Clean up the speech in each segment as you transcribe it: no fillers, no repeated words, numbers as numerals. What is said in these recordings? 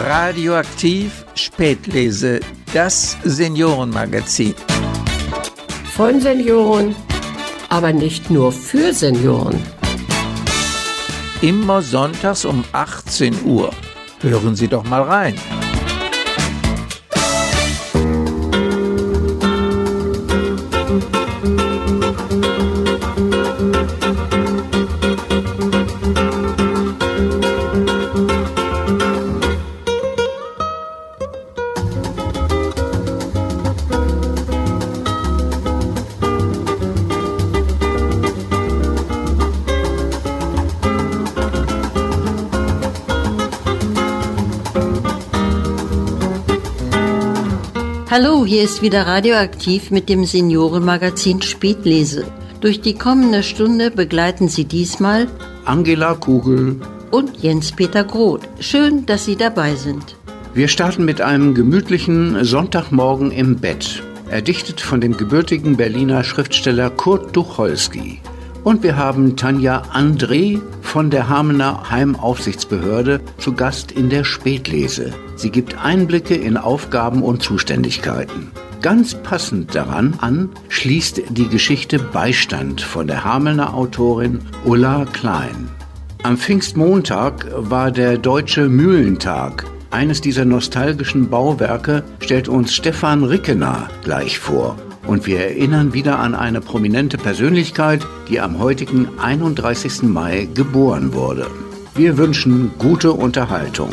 Radioaktiv Spätlese, das Seniorenmagazin. Von Senioren, aber nicht nur für Senioren. Immer sonntags um 18 Uhr. Hören Sie doch mal rein. Hallo, hier ist wieder Radioaktiv mit dem Seniorenmagazin Spätlese. Durch die kommende Stunde begleiten Sie diesmal Angela Kugel und Jens-Peter Groth. Schön, dass Sie dabei sind. Wir starten mit einem gemütlichen Sonntagmorgen im Bett, erdichtet von dem gebürtigen Berliner Schriftsteller Kurt Tucholsky. Und wir haben Tanja André von der Hamelner Heimaufsichtsbehörde zu Gast in der Spätlese. Sie gibt Einblicke in Aufgaben und Zuständigkeiten. Ganz passend daran an schließt die Geschichte Beistand von der Hamelner Autorin Ulla Klein. Am Pfingstmontag war der Deutsche Mühlentag. Eines dieser nostalgischen Bauwerke stellt uns Stefan Rickener gleich vor. Und wir erinnern wieder an eine prominente Persönlichkeit, die am heutigen 31. Mai geboren wurde. Wir wünschen gute Unterhaltung.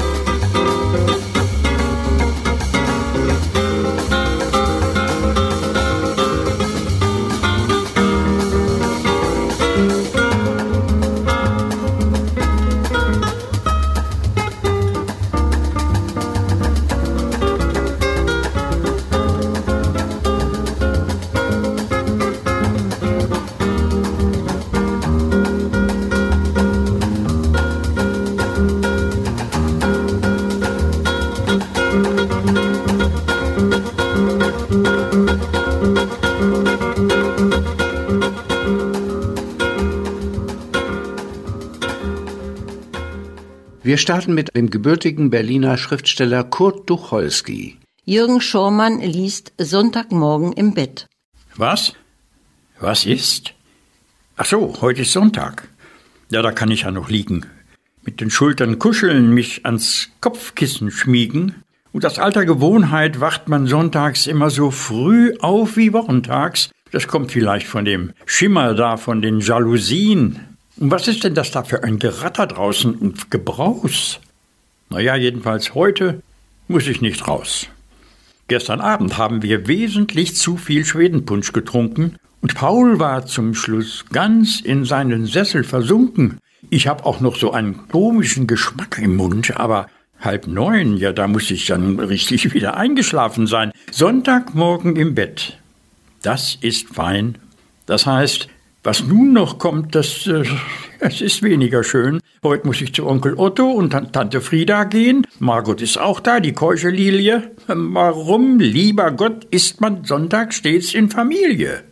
Wir starten mit dem gebürtigen Berliner Schriftsteller Kurt Tucholsky. Jürgen Schormann liest Sonntagmorgen im Bett. Was? Was ist? Ach so, heute ist Sonntag. Ja, da kann ich ja noch liegen. Mit den Schultern kuscheln, mich ans Kopfkissen schmiegen. Und aus alter Gewohnheit wacht man sonntags immer so früh auf wie wochentags. Das kommt vielleicht von dem Schimmer da, von den Jalousien. Und was ist denn das da für ein Geratter draußen und Gebraus? Naja, jedenfalls heute muss ich nicht raus. Gestern Abend haben wir wesentlich zu viel Schwedenpunsch getrunken und Paul war zum Schluss ganz in seinen Sessel versunken. Ich habe auch noch so einen komischen Geschmack im Mund, aber 8:30, ja, da muss ich dann richtig wieder eingeschlafen sein. Sonntagmorgen im Bett. Das ist fein. Das heißt, was nun noch kommt, das ist weniger schön. Heute muss ich zu Onkel Otto und Tante Frieda gehen. Margot ist auch da, die keusche Lilie. Warum, lieber Gott, isst man Sonntag stets in Familie?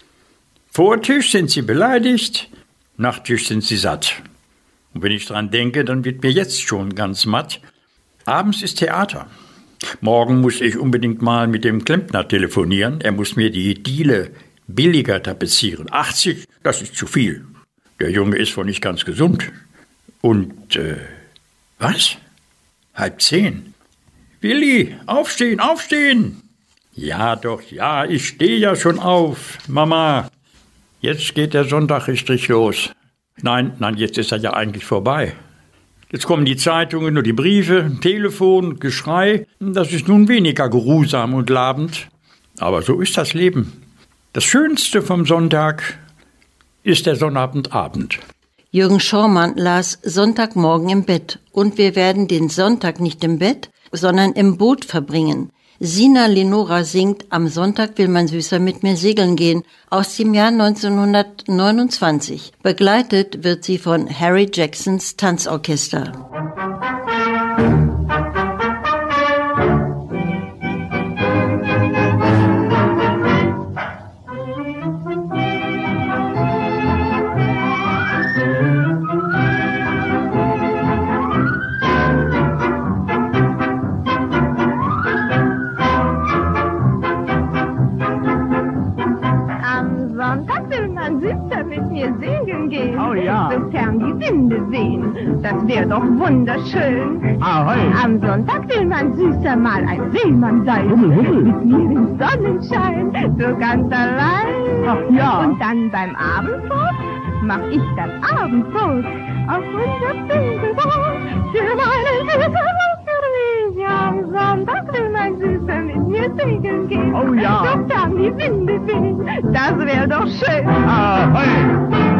Vor Tisch sind sie beleidigt, nach Tisch sind sie satt. Und wenn ich dran denke, dann wird mir jetzt schon ganz matt. Abends ist Theater. Morgen muss ich unbedingt mal mit dem Klempner telefonieren. Er muss mir die Diele billiger tapezieren. 80, das ist zu viel. Der Junge ist wohl nicht ganz gesund. Und, was? 9:30. Willi, aufstehen, aufstehen! Ja doch, ja, ich stehe ja schon auf, Mama. Jetzt geht der Sonntag richtig los. Nein, jetzt ist er ja eigentlich vorbei. Jetzt kommen die Zeitungen und die Briefe, Telefon, Geschrei. Das ist nun weniger geruhsam und labend. Aber so ist das Leben. Das Schönste vom Sonntag ist der Sonnabendabend. Jürgen Schormann las Sonntagmorgen im Bett. Und wir werden den Sonntag nicht im Bett, sondern im Boot verbringen. Sina Lenora singt Am Sonntag will mein Süßer mit mir segeln gehen aus dem Jahr 1929. Begleitet wird sie von Harry Jacksons Tanzorchester. segeln gehen. Oh ja. Sofern die Winde wehen, das wäre doch wunderschön. Ahoi. Am Sonntag will man süßer mal ein Seemann sein. Hummel, hummel. Mit mir im Sonnenschein, so ganz allein. Ach ja. Und dann beim Abendbrot mach ich das Abendbrot auf unser Finkelboot. Für meinen Süßer und für mich. Am Sonntag will mein Süßer mit mir segeln gehen. Oh ja. Sofern die Winde wehen, das wäre doch schön. Ahoi.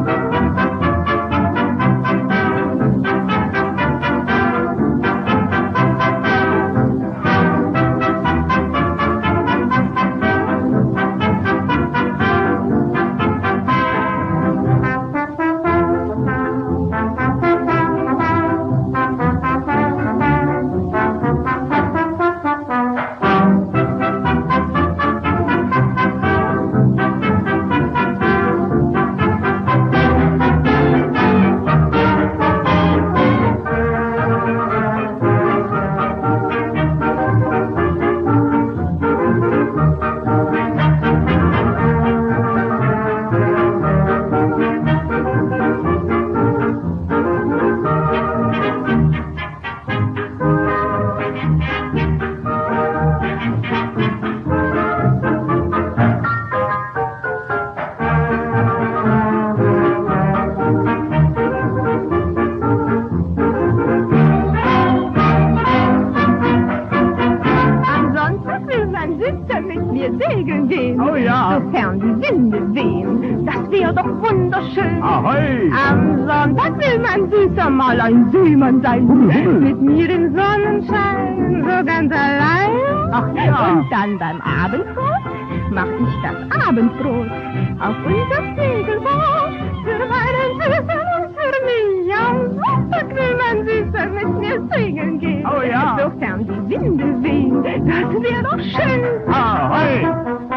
segeln gehen. Oh ja. Sofern die Winde wehen, das wäre doch wunderschön. Ahoi. Am Sonntag will mein Süßer mal ein Seemann sein. Mit mir im Sonnenschein, so ganz allein. Ach ja. Und dann beim Abendbrot mach ich das Abendbrot auf unser Segelboot. Für meinen Süßer und für mich. Am Sonntag will mein Süßer mit mir segeln gehen. Oh ja. Sofern die Winde wehen, das wäre doch schön. Ahoi.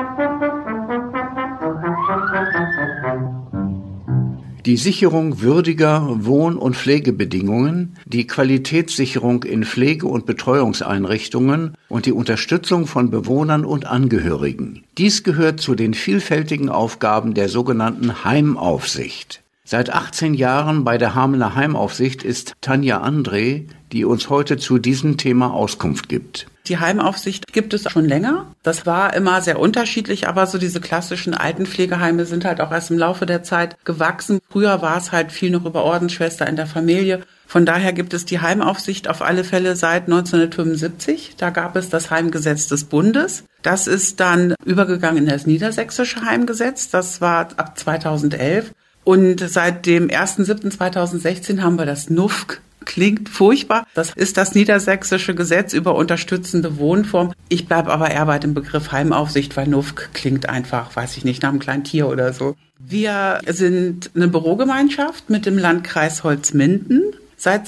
Die Sicherung würdiger Wohn- und Pflegebedingungen, die Qualitätssicherung in Pflege- und Betreuungseinrichtungen und die Unterstützung von Bewohnern und Angehörigen. Dies gehört zu den vielfältigen Aufgaben der sogenannten Heimaufsicht. Seit 18 Jahren bei der Hamelner Heimaufsicht ist Tanja André, die uns heute zu diesem Thema Auskunft gibt. Die Heimaufsicht gibt es schon länger. Das war immer sehr unterschiedlich, aber so diese klassischen Altenpflegeheime sind halt auch erst im Laufe der Zeit gewachsen. Früher war es halt viel noch über Ordensschwester in der Familie. Von daher gibt es die Heimaufsicht auf alle Fälle seit 1975. Da gab es das Heimgesetz des Bundes. Das ist dann übergegangen in das niedersächsische Heimgesetz. Das war ab 2011. Und seit dem 1.7.2016 haben wir das NUFG. Klingt furchtbar. Das ist das niedersächsische Gesetz über unterstützende Wohnform. Ich bleibe aber eher bei dem Begriff Heimaufsicht, weil NUFG klingt einfach, weiß ich nicht, nach einem kleinen Tier oder so. Wir sind eine Bürogemeinschaft mit dem Landkreis Holzminden seit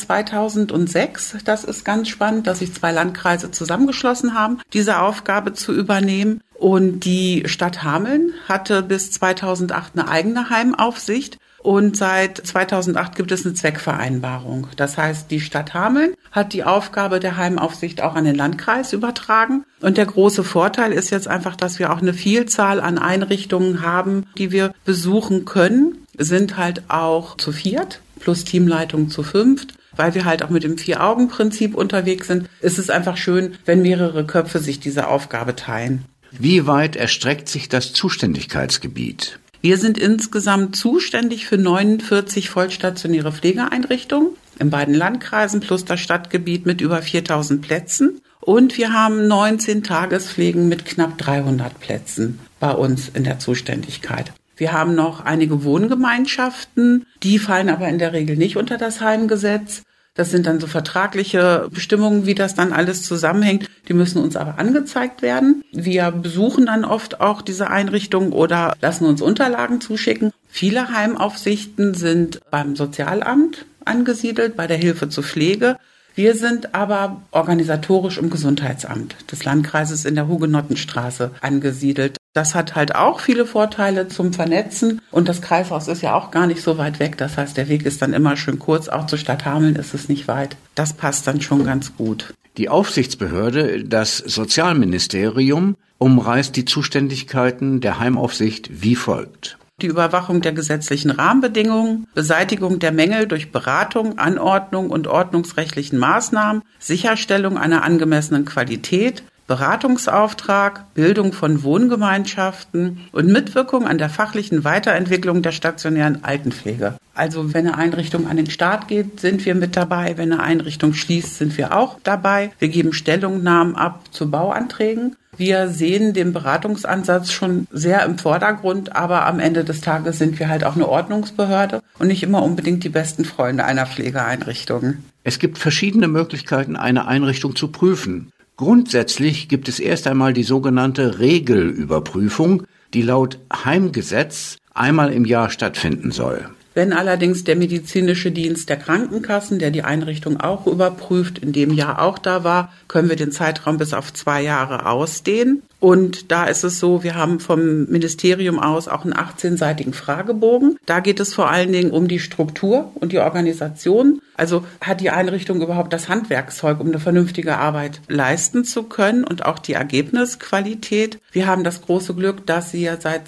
2006. Das ist ganz spannend, dass sich 2 Landkreise zusammengeschlossen haben, diese Aufgabe zu übernehmen. Und die Stadt Hameln hatte bis 2008 eine eigene Heimaufsicht. Und seit 2008 gibt es eine Zweckvereinbarung. Das heißt, die Stadt Hameln hat die Aufgabe der Heimaufsicht auch an den Landkreis übertragen. Und der große Vorteil ist jetzt einfach, dass wir auch eine Vielzahl an Einrichtungen haben, die wir besuchen können. Sind halt auch zu 4 plus Teamleitung zu 5. Weil wir halt auch mit dem 4-Augen-Prinzip unterwegs sind, ist es einfach schön, wenn mehrere Köpfe sich diese Aufgabe teilen. Wie weit erstreckt sich das Zuständigkeitsgebiet? Wir sind insgesamt zuständig für 49 vollstationäre Pflegeeinrichtungen in beiden Landkreisen plus das Stadtgebiet mit über 4000 Plätzen. Und wir haben 19 Tagespflegen mit knapp 300 Plätzen bei uns in der Zuständigkeit. Wir haben noch einige Wohngemeinschaften, die fallen aber in der Regel nicht unter das Heimgesetz. Das sind dann so vertragliche Bestimmungen, wie das dann alles zusammenhängt. Die müssen uns aber angezeigt werden. Wir besuchen dann oft auch diese Einrichtungen oder lassen uns Unterlagen zuschicken. Viele Heimaufsichten sind beim Sozialamt angesiedelt, bei der Hilfe zur Pflege. Wir sind aber organisatorisch im Gesundheitsamt des Landkreises in der Hugenottenstraße angesiedelt. Das hat halt auch viele Vorteile zum Vernetzen und das Kreishaus ist ja auch gar nicht so weit weg. Das heißt, der Weg ist dann immer schön kurz. Auch zur Stadt Hameln ist es nicht weit. Das passt dann schon ganz gut. Die Aufsichtsbehörde, das Sozialministerium, umreißt die Zuständigkeiten der Heimaufsicht wie folgt. die Überwachung der gesetzlichen Rahmenbedingungen, Beseitigung der Mängel durch Beratung, Anordnung und ordnungsrechtlichen Maßnahmen, Sicherstellung einer angemessenen Qualität, Beratungsauftrag, Bildung von Wohngemeinschaften und Mitwirkung an der fachlichen Weiterentwicklung der stationären Altenpflege. Also wenn eine Einrichtung an den Start geht, sind wir mit dabei. Wenn eine Einrichtung schließt, sind wir auch dabei. Wir geben Stellungnahmen ab zu Bauanträgen. Wir sehen den Beratungsansatz schon sehr im Vordergrund, aber am Ende des Tages sind wir halt auch eine Ordnungsbehörde und nicht immer unbedingt die besten Freunde einer Pflegeeinrichtung. Es gibt verschiedene Möglichkeiten, eine Einrichtung zu prüfen. Grundsätzlich gibt es erst einmal die sogenannte Regelüberprüfung, die laut Heimgesetz einmal im Jahr stattfinden soll. Wenn allerdings der medizinische Dienst der Krankenkassen, der die Einrichtung auch überprüft, in dem Jahr auch da war, können wir den Zeitraum bis auf 2 Jahre ausdehnen. Und da ist es so, wir haben vom Ministerium aus auch einen 18-seitigen Fragebogen. Da geht es vor allen Dingen um die Struktur und die Organisation. Also hat die Einrichtung überhaupt das Handwerkszeug, um eine vernünftige Arbeit leisten zu können und auch die Ergebnisqualität. Wir haben das große Glück, dass sie ja seit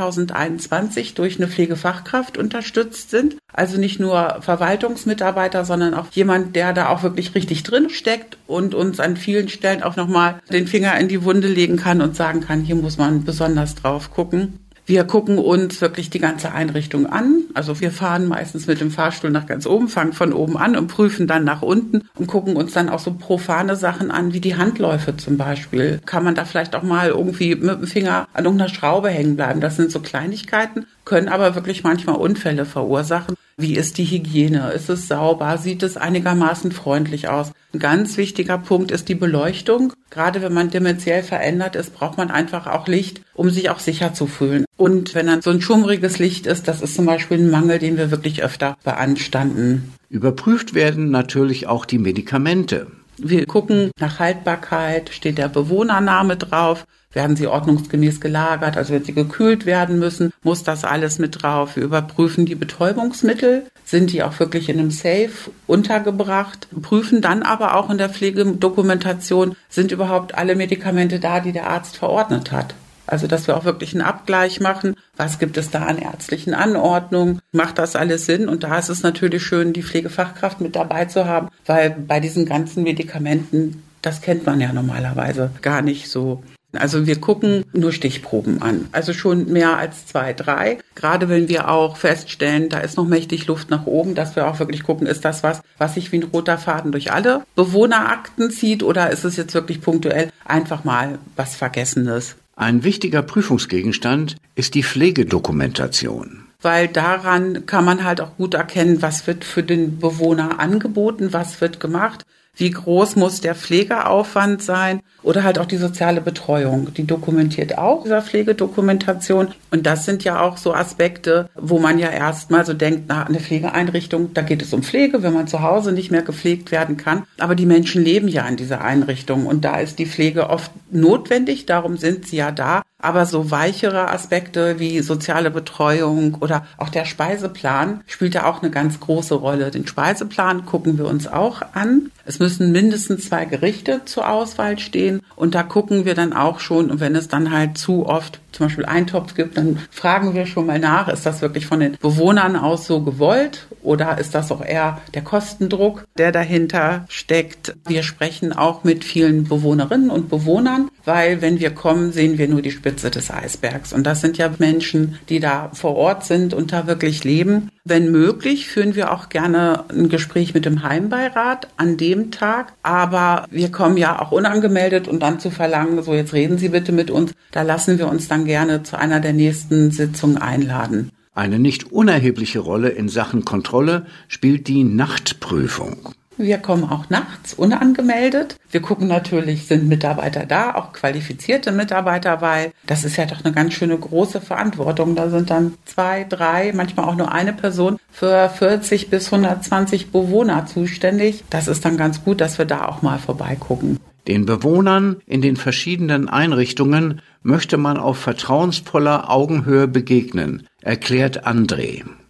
2021 durch eine Pflegefachkraft unterstützt sind. Also nicht nur Verwaltungsmitarbeiter, sondern auch jemand, der da auch wirklich richtig drin steckt und uns an vielen Stellen auch nochmal den Finger in die Wunde legen kann und sagen kann, hier muss man besonders drauf gucken. Wir gucken uns wirklich die ganze Einrichtung an. Also wir fahren meistens mit dem Fahrstuhl nach ganz oben, fangen von oben an und prüfen dann nach unten und gucken uns dann auch so profane Sachen an, wie die Handläufe zum Beispiel. Kann man da vielleicht auch mal irgendwie mit dem Finger an irgendeiner Schraube hängen bleiben? Das sind so Kleinigkeiten, können aber wirklich manchmal Unfälle verursachen. Wie ist die Hygiene? Ist es sauber? Sieht es einigermaßen freundlich aus? Ein ganz wichtiger Punkt ist die Beleuchtung. Gerade wenn man dementiell verändert ist, braucht man einfach auch Licht, um sich auch sicher zu fühlen. Und wenn dann so ein schummriges Licht ist, das ist zum Beispiel ein Mangel, den wir wirklich öfter beanstanden. Überprüft werden natürlich auch die Medikamente. Wir gucken nach Haltbarkeit, steht der Bewohnername drauf, werden sie ordnungsgemäß gelagert, also wenn sie gekühlt werden müssen, muss das alles mit drauf. Wir überprüfen die Betäubungsmittel, sind die auch wirklich in einem Safe untergebracht, prüfen dann aber auch in der Pflegedokumentation, sind überhaupt alle Medikamente da, die der Arzt verordnet hat. Also, dass wir auch wirklich einen Abgleich machen. Was gibt es da an ärztlichen Anordnungen? Macht das alles Sinn? Und da ist es natürlich schön, die Pflegefachkraft mit dabei zu haben, weil bei diesen ganzen Medikamenten, das kennt man ja normalerweise gar nicht so. Also wir gucken nur Stichproben an, also schon mehr als 2, 3. Gerade wenn wir auch feststellen, da ist noch mächtig Luft nach oben, dass wir auch wirklich gucken, ist das was sich wie ein roter Faden durch alle Bewohnerakten zieht oder ist es jetzt wirklich punktuell einfach mal was Vergessenes? Ein wichtiger Prüfungsgegenstand ist die Pflegedokumentation. Weil daran kann man halt auch gut erkennen, was wird für den Bewohner angeboten, was wird gemacht. Wie groß muss der Pflegeaufwand sein oder halt auch die soziale Betreuung. Die dokumentiert auch dieser Pflegedokumentation. Und das sind ja auch so Aspekte, wo man ja erstmal so denkt, na, eine Pflegeeinrichtung, da geht es um Pflege, wenn man zu Hause nicht mehr gepflegt werden kann. Aber die Menschen leben ja in dieser Einrichtung und da ist die Pflege oft notwendig, darum sind sie ja da. Aber so weichere Aspekte wie soziale Betreuung oder auch der Speiseplan spielt da auch eine ganz große Rolle. Den Speiseplan gucken wir uns auch an. Es müssen mindestens 2 Gerichte zur Auswahl stehen und da gucken wir dann auch schon, und wenn es dann halt zu oft zum Beispiel Eintopf gibt, dann fragen wir schon mal nach, ist das wirklich von den Bewohnern aus so gewollt oder ist das auch eher der Kostendruck, der dahinter steckt. Wir sprechen auch mit vielen Bewohnerinnen und Bewohnern, weil wenn wir kommen, sehen wir nur die Spitze des Eisbergs und das sind ja Menschen, die da vor Ort sind und da wirklich leben. Wenn möglich, führen wir auch gerne ein Gespräch mit dem Heimbeirat an dem Tag, aber wir kommen ja auch unangemeldet und dann zu verlangen, so jetzt reden Sie bitte mit uns, da lassen wir uns dann gerne zu einer der nächsten Sitzungen einladen. Eine nicht unerhebliche Rolle in Sachen Kontrolle spielt die Nachtprüfung. Wir kommen auch nachts unangemeldet. Wir gucken natürlich, sind Mitarbeiter da, auch qualifizierte Mitarbeiter, weil das ist ja doch eine ganz schöne große Verantwortung. Da sind dann 2, 3, manchmal auch nur eine Person für 40 bis 120 Bewohner zuständig. Das ist dann ganz gut, dass wir da auch mal vorbeigucken. Den Bewohnern in den verschiedenen Einrichtungen möchte man auf vertrauensvoller Augenhöhe begegnen, erklärt André.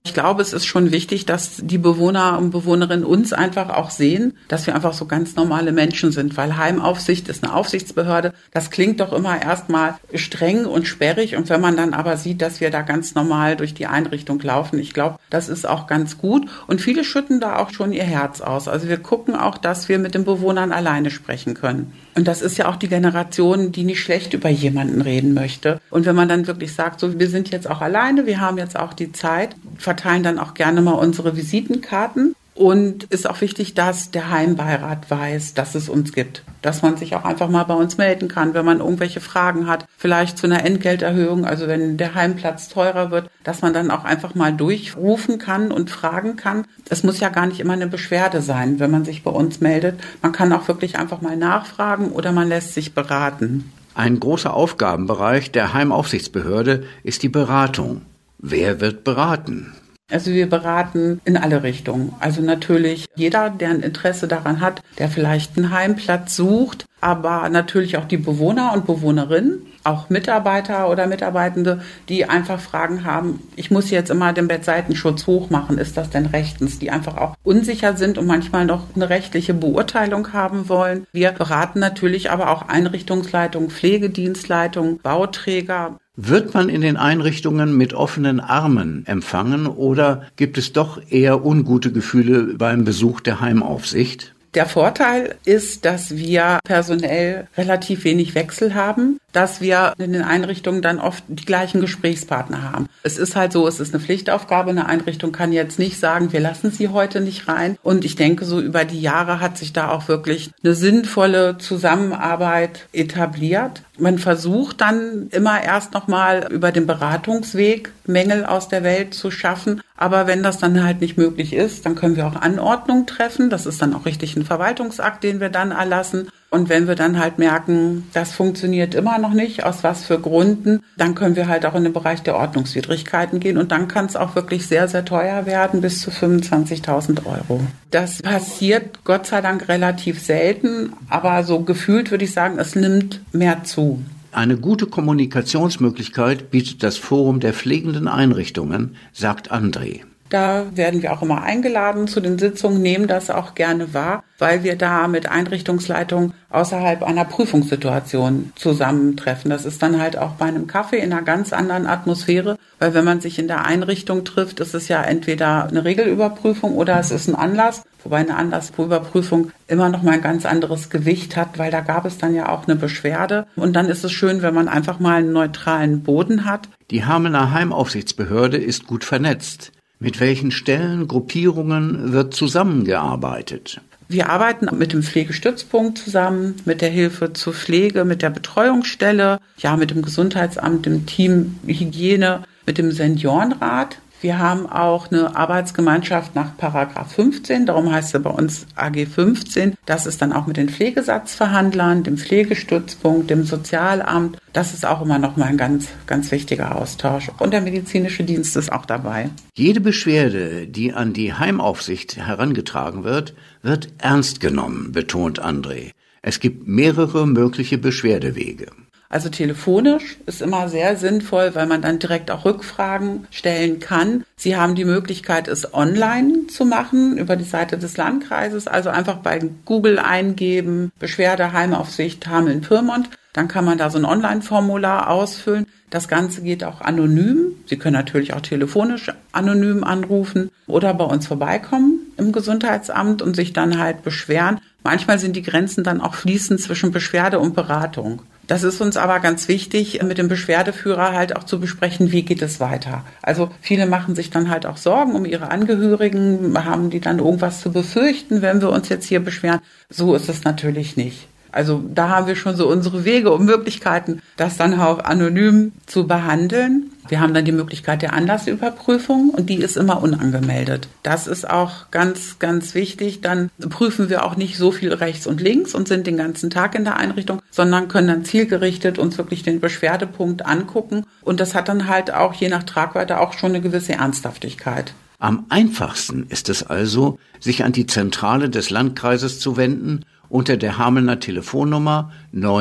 Ich glaube, es ist schon wichtig, dass die Bewohner und Bewohnerinnen uns einfach auch sehen, dass wir einfach so ganz normale Menschen sind, weil Heimaufsicht ist eine Aufsichtsbehörde. Das klingt doch immer erstmal streng und sperrig, und wenn man dann aber sieht, dass wir da ganz normal durch die Einrichtung laufen, ich glaube, das ist auch ganz gut, und viele schütten da auch schon ihr Herz aus. Also wir gucken auch, dass wir mit den Bewohnern alleine sprechen können. Und das ist ja auch die Generation, die nicht schlecht über jemanden reden möchte. Und wenn man dann wirklich sagt, so, wir sind jetzt auch alleine, wir haben jetzt auch die Zeit, verteilen dann auch gerne mal unsere Visitenkarten. Und ist auch wichtig, dass der Heimbeirat weiß, dass es uns gibt. Dass man sich auch einfach mal bei uns melden kann, wenn man irgendwelche Fragen hat. Vielleicht zu einer Entgelterhöhung, also wenn der Heimplatz teurer wird, dass man dann auch einfach mal durchrufen kann und fragen kann. Es muss ja gar nicht immer eine Beschwerde sein, wenn man sich bei uns meldet. Man kann auch wirklich einfach mal nachfragen oder man lässt sich beraten. Ein großer Aufgabenbereich der Heimaufsichtsbehörde ist die Beratung. Wer wird beraten? Also wir beraten in alle Richtungen. Also natürlich jeder, der ein Interesse daran hat, der vielleicht einen Heimplatz sucht, aber natürlich auch die Bewohner und Bewohnerinnen, auch Mitarbeiter oder Mitarbeitende, die einfach Fragen haben, ich muss jetzt immer den Bettseitenschutz hochmachen, ist das denn rechtens? Die einfach auch unsicher sind und manchmal noch eine rechtliche Beurteilung haben wollen. Wir beraten natürlich aber auch Einrichtungsleitungen, Pflegedienstleitungen, Bauträger. Wird man in den Einrichtungen mit offenen Armen empfangen oder gibt es doch eher ungute Gefühle beim Besuch der Heimaufsicht? Der Vorteil ist, dass wir personell relativ wenig Wechsel haben, dass wir in den Einrichtungen dann oft die gleichen Gesprächspartner haben. Es ist halt so, es ist eine Pflichtaufgabe. Eine Einrichtung kann jetzt nicht sagen, wir lassen Sie heute nicht rein. Und ich denke, so über die Jahre hat sich da auch wirklich eine sinnvolle Zusammenarbeit etabliert. Man versucht dann immer erst nochmal über den Beratungsweg Mängel aus der Welt zu schaffen. Aber wenn das dann halt nicht möglich ist, dann können wir auch Anordnungen treffen. Das ist dann auch richtig ein Verwaltungsakt, den wir dann erlassen. Und wenn wir dann halt merken, das funktioniert immer noch nicht, aus was für Gründen, dann können wir halt auch in den Bereich der Ordnungswidrigkeiten gehen. Und dann kann es auch wirklich sehr, sehr teuer werden, bis zu 25.000 Euro. Das passiert Gott sei Dank relativ selten, aber so gefühlt würde ich sagen, es nimmt mehr zu. Eine gute Kommunikationsmöglichkeit bietet das Forum der pflegenden Einrichtungen, sagt André. Da werden wir auch immer eingeladen zu den Sitzungen, nehmen das auch gerne wahr, weil wir da mit Einrichtungsleitungen außerhalb einer Prüfungssituation zusammentreffen. Das ist dann halt auch bei einem Kaffee in einer ganz anderen Atmosphäre, weil wenn man sich in der Einrichtung trifft, ist es ja entweder eine Regelüberprüfung oder es ist ein Anlass, wobei eine Anlassüberprüfung immer noch mal ein ganz anderes Gewicht hat, weil da gab es dann ja auch eine Beschwerde. Und dann ist es schön, wenn man einfach mal einen neutralen Boden hat. Die Hamelner Heimaufsichtsbehörde ist gut vernetzt. Mit welchen Stellen, Gruppierungen wird zusammengearbeitet? Wir arbeiten mit dem Pflegestützpunkt zusammen, mit der Hilfe zur Pflege, mit der Betreuungsstelle, ja, mit dem Gesundheitsamt, dem Team Hygiene, mit dem Seniorenrat. Wir haben auch eine Arbeitsgemeinschaft nach Paragraph 15, darum heißt sie bei uns AG 15. Das ist dann auch mit den Pflegesatzverhandlern, dem Pflegestützpunkt, dem Sozialamt. Das ist auch immer noch mal ein ganz, ganz wichtiger Austausch. Und der medizinische Dienst ist auch dabei. Jede Beschwerde, die an die Heimaufsicht herangetragen wird, wird ernst genommen, betont André. Es gibt mehrere mögliche Beschwerdewege. Also telefonisch ist immer sehr sinnvoll, weil man dann direkt auch Rückfragen stellen kann. Sie haben die Möglichkeit, es online zu machen über die Seite des Landkreises. Also einfach bei Google eingeben, Beschwerde, Heimaufsicht, Hameln-Pyrmont. Dann kann man da so ein Online-Formular ausfüllen. Das Ganze geht auch anonym. Sie können natürlich auch telefonisch anonym anrufen oder bei uns vorbeikommen im Gesundheitsamt und sich dann halt beschweren. Manchmal sind die Grenzen dann auch fließend zwischen Beschwerde und Beratung. Das ist uns aber ganz wichtig, mit dem Beschwerdeführer halt auch zu besprechen, wie geht es weiter. Also viele machen sich dann halt auch Sorgen um ihre Angehörigen, haben die dann irgendwas zu befürchten, wenn wir uns jetzt hier beschweren. So ist es natürlich nicht. Also da haben wir schon so unsere Wege und Möglichkeiten, das dann auch anonym zu behandeln. Wir haben dann die Möglichkeit der Anlassüberprüfung und die ist immer unangemeldet. Das ist auch ganz, ganz wichtig. Dann prüfen wir auch nicht so viel rechts und links und sind den ganzen Tag in der Einrichtung, sondern können dann zielgerichtet uns wirklich den Beschwerdepunkt angucken. Und das hat dann halt auch je nach Tragweite auch schon eine gewisse Ernsthaftigkeit. Am einfachsten ist es also, sich an die Zentrale des Landkreises zu wenden unter der Hamelner Telefonnummer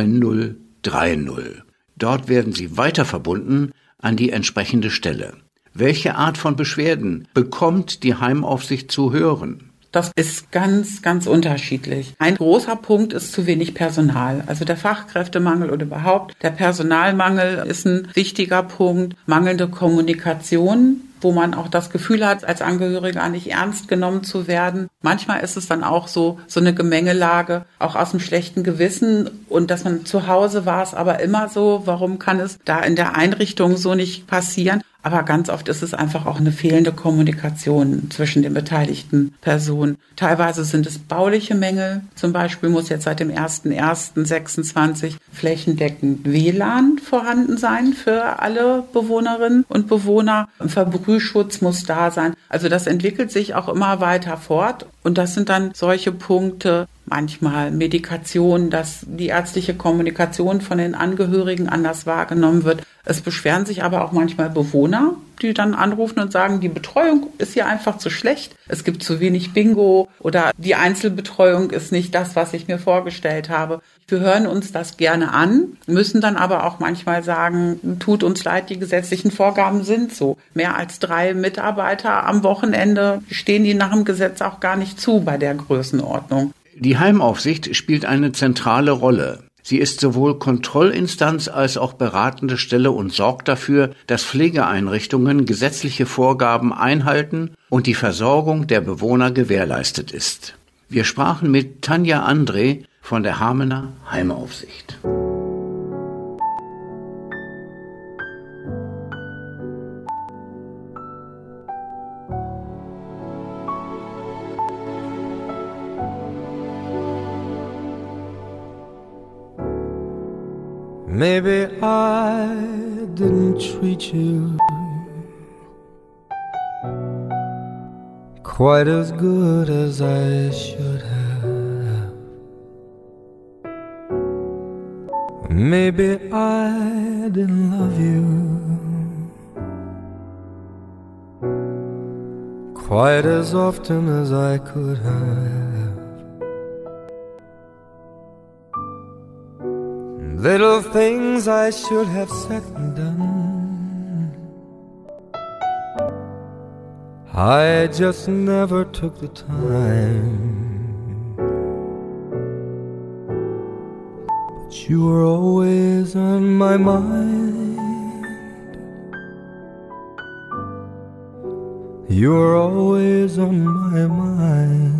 9030. Dort werden Sie weiter verbunden an die entsprechende Stelle. Welche Art von Beschwerden bekommt die Heimaufsicht zu hören? Das ist ganz, ganz unterschiedlich. Ein großer Punkt ist zu wenig Personal. Also der Fachkräftemangel oder überhaupt der Personalmangel ist ein wichtiger Punkt. Mangelnde Kommunikation, wo man auch das Gefühl hat, als Angehöriger nicht ernst genommen zu werden. Manchmal ist es dann auch so eine Gemengelage, auch aus dem schlechten Gewissen und dass man zu Hause war es aber immer so. Warum kann es da in der Einrichtung so nicht passieren? Aber ganz oft ist es einfach auch eine fehlende Kommunikation zwischen den beteiligten Personen. Teilweise sind es bauliche Mängel. Zum Beispiel muss jetzt seit dem 01.01.26 flächendeckend WLAN vorhanden sein für alle Bewohnerinnen und Bewohner. Ein Verbrühschutz muss da sein. Also das entwickelt sich auch immer weiter fort. Und das sind dann solche Punkte, manchmal Medikation, dass die ärztliche Kommunikation von den Angehörigen anders wahrgenommen wird. Es beschweren sich aber auch manchmal Bewohner, die dann anrufen und sagen, die Betreuung ist hier einfach zu schlecht. Es gibt zu wenig Bingo oder die Einzelbetreuung ist nicht das, was ich mir vorgestellt habe. Wir hören uns das gerne an, müssen dann aber auch manchmal sagen, tut uns leid, die gesetzlichen Vorgaben sind so. Mehr als 3 Mitarbeiter am Wochenende stehen die nach dem Gesetz auch gar nicht zu bei der Größenordnung. Die Heimaufsicht spielt eine zentrale Rolle. Sie ist sowohl Kontrollinstanz als auch beratende Stelle und sorgt dafür, dass Pflegeeinrichtungen gesetzliche Vorgaben einhalten und die Versorgung der Bewohner gewährleistet ist. Wir sprachen mit Tanja André von der Hamelner Heimaufsicht. Maybe I didn't treat you quite as good as I should have. Maybe I didn't love you quite as often as I could have. Little things I should have said and done, I just never took the time. But you were always on my mind. You were always on my mind.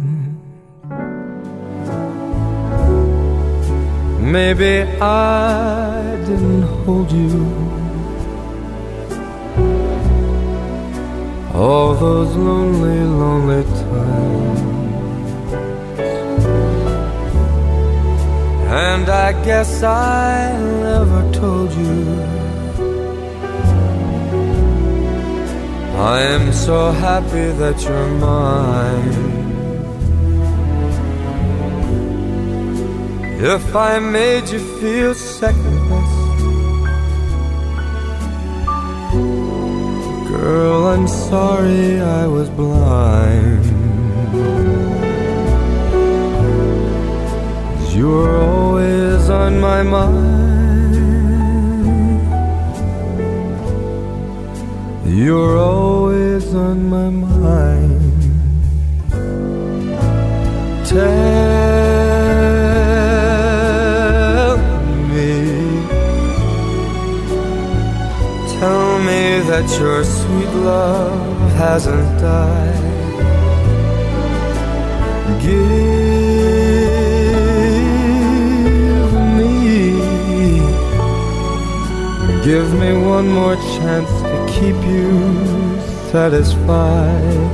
Maybe I didn't hold you all those lonely, lonely times, and I guess I never told you I am so happy that you're mine. If I made you feel second best, girl, I'm sorry I was blind. 'Cause you were always on my mind. You were always on my mind. Tell me that your sweet love hasn't died. Give me one more chance to keep you satisfied.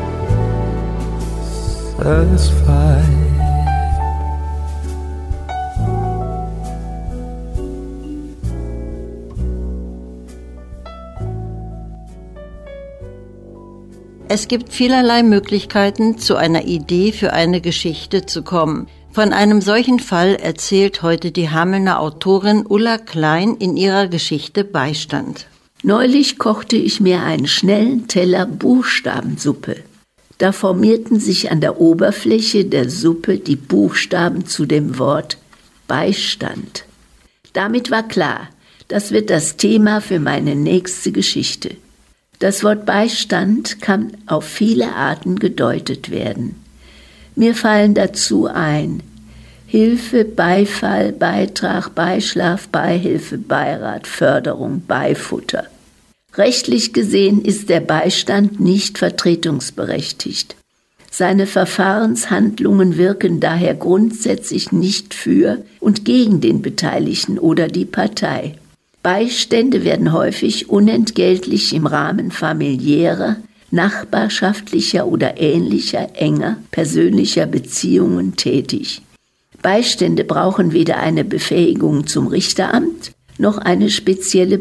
Es gibt vielerlei Möglichkeiten, zu einer Idee für eine Geschichte zu kommen. Von einem solchen Fall erzählt heute die Hamelner Autorin Ulla Klein in ihrer Geschichte Beistand. Neulich kochte ich mir einen schnellen Teller Buchstabensuppe. Da formierten sich an der Oberfläche der Suppe die Buchstaben zu dem Wort Beistand. Damit war klar, das wird das Thema für meine nächste Geschichte. Das Wort Beistand kann auf viele Arten gedeutet werden. Mir fallen dazu ein: Hilfe, Beifall, Beitrag, Beischlaf, Beihilfe, Beirat, Förderung, Beifutter. Rechtlich gesehen ist der Beistand nicht vertretungsberechtigt. Seine Verfahrenshandlungen wirken daher grundsätzlich nicht für und gegen den Beteiligten oder die Partei. Beistände werden häufig unentgeltlich im Rahmen familiärer, nachbarschaftlicher oder ähnlicher enger persönlicher Beziehungen tätig. Beistände brauchen weder eine Befähigung zum Richteramt noch eine spezielle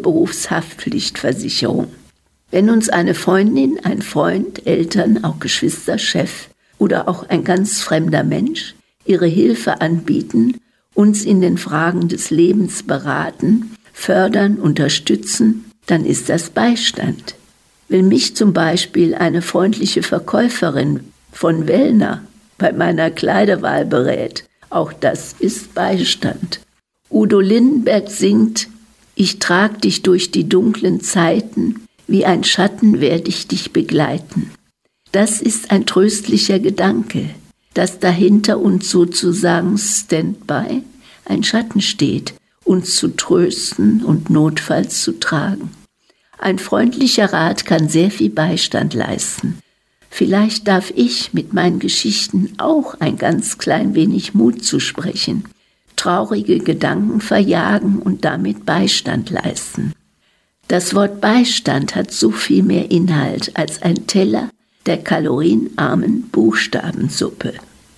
Berufshaftpflichtversicherung. Wenn uns eine Freundin, ein Freund, Eltern, auch Geschwister, Chef oder auch ein ganz fremder Mensch ihre Hilfe anbieten, uns in den Fragen des Lebens beraten, fördern, unterstützen, dann ist das Beistand. Wenn mich zum Beispiel eine freundliche Verkäuferin von Wellner bei meiner Kleiderwahl berät, auch das ist Beistand. Udo Lindenberg singt: Ich trag dich durch die dunklen Zeiten, wie ein Schatten werde ich dich begleiten. Das ist ein tröstlicher Gedanke, dass dahinter uns sozusagen Standby ein Schatten steht, uns zu trösten und notfalls zu tragen. Ein freundlicher Rat kann sehr viel Beistand leisten. Vielleicht darf ich mit meinen Geschichten auch ein ganz klein wenig Mut zusprechen, traurige Gedanken verjagen und damit Beistand leisten. Das Wort Beistand hat so viel mehr Inhalt als ein Teller der kalorienarmen Buchstabensuppe.